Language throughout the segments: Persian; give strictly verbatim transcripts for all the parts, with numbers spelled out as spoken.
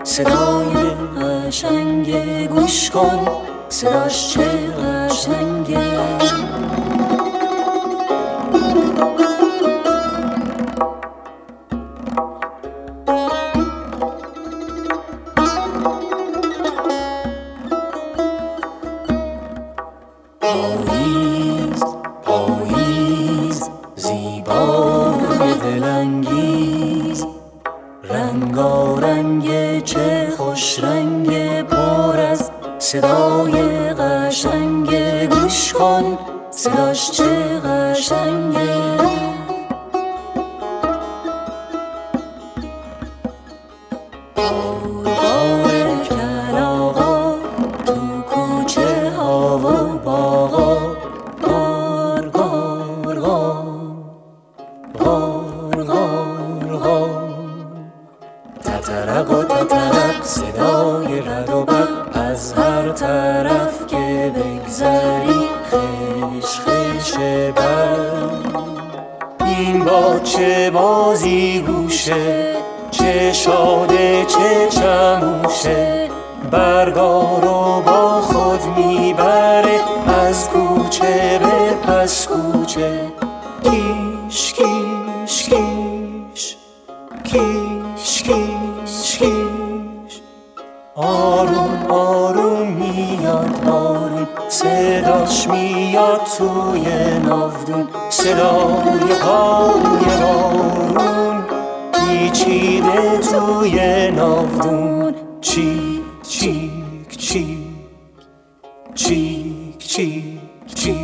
صدای قشنگه گوش کن، صداش چه قشنگه. پاییز پاییز زیبای دلانگیز، رنگارنگ چه خوش رنگ، پر از صدای قشنگ گوش کن، صداش چه قشنگه. بار کلاغا تو کوچه ها و باغا، غار غار غار غار غار غار، تترق و تترق صدای رد و برق، از هر طرف که بگذری خش خش برق. این با چه بازی گوشه، چه شاده چه چموشه، برگا رو با خود میبره از کوچه به پس کوچه. کیش کیش کیش کیش کیش کیش، آروم آروم میاد بارون، صداش میاد توی ناودون، صدای پای بارون پیچیده توی ناودون. چیک چیک چیک چیک چیک چیک،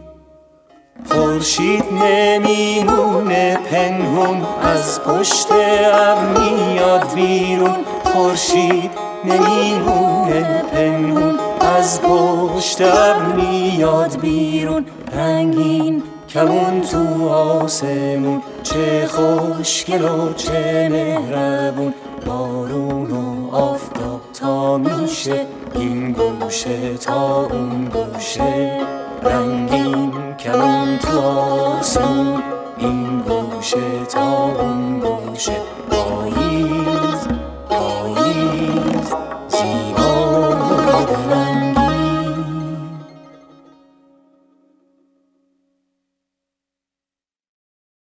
خورشید نمیمونه پنهون، از پشت ابر میاد بیرون. خورشید نمیمونه پنهون، از پشت ابر میاد بیرون. رنگین کمون تو آسمون، چه خوشگل و چه مهربون. بارون و آفتاب تا میشه این گوشه تا اون گوشه، رنگین کمون تو آسمون این گوشه تا اون گوشه. پاییز